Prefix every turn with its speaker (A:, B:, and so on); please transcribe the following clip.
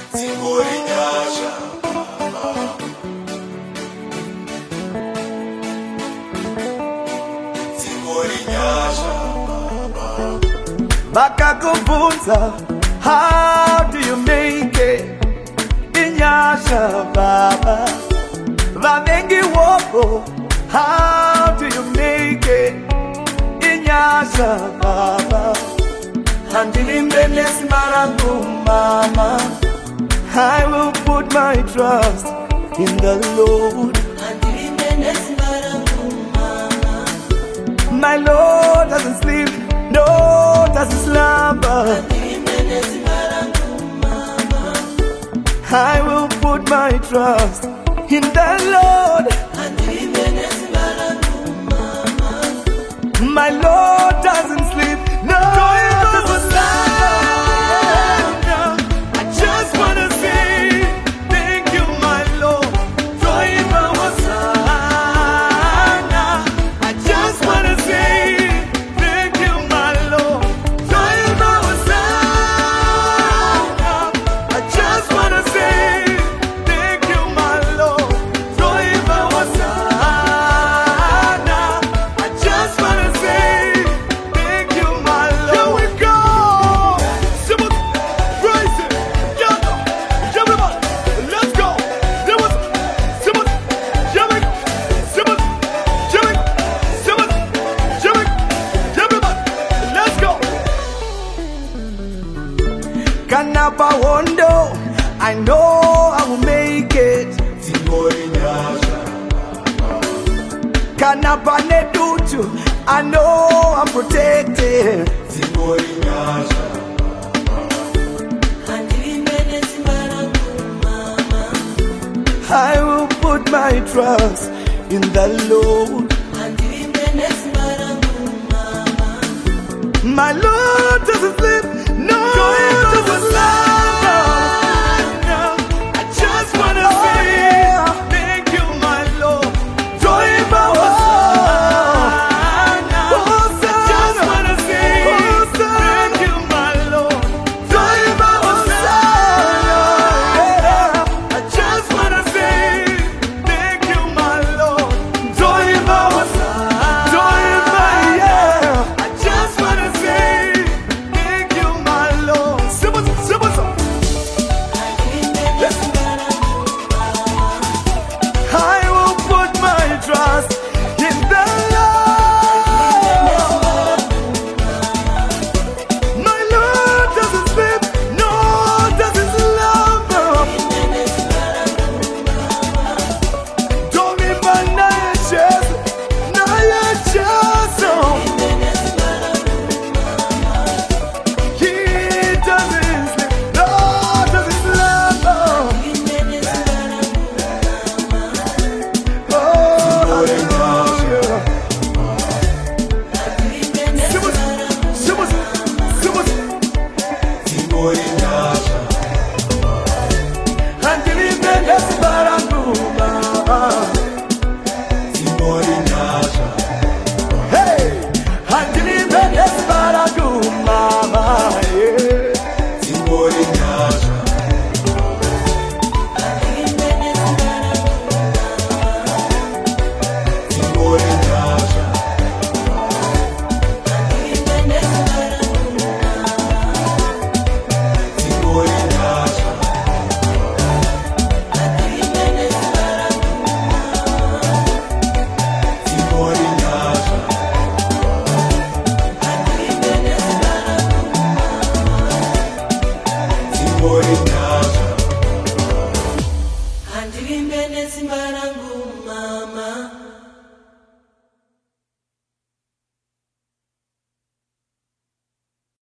A: Simbori nyasha Simbori nyasha
B: Bakakubunza, how do you make it? Inyasha baba Vanengi wopo, how do you make it? Inyasha baba Handilimbele marangu mama I will put my trust in the Lord. My Lord doesn't sleep, no, doesn't slumber. I will put my trust in the Lord. My Lord doesn't sleep, no, doesn't slumber. I just wanna say thank you, my Lord. I just wanna say thank you, my Lord. I just wanna say thank you, my Lord. I just wanna say thank you, my Lord. Here we go. Simple, praise it. Everybody, let's go. There was simple, jamming, simple, jamming, simple, jamming. Everybody, let's go. Kanapa wondo, I know I will make it.
A: Simbori nyasha
B: Kanapa nedutu, I know I'm protected.
A: Simbori nyasha
B: I will put my trust in the Lord. My Lord doesn't sleep, no, doesn't slumber. I just wanna say thank you, my Lord. I just wanna say thank you, my Lord. I just wanna say thank you, my Lord. I just wanna say thank you, my Lord. Simple. I will put my trust in the Lord. My Lord doesn't sleep, no, doesn't slumber. Don't be my night chest. He doesn't sleep, no, doesn't slumber. Oh, hallelujah.
A: Simbori nyasha Simbori nyasha
B: Hey,
A: Simbori nyasha Simbori nyasha Simbori nyasha Simbori nyasha Simbori nyasha
C: Andirimbene simbara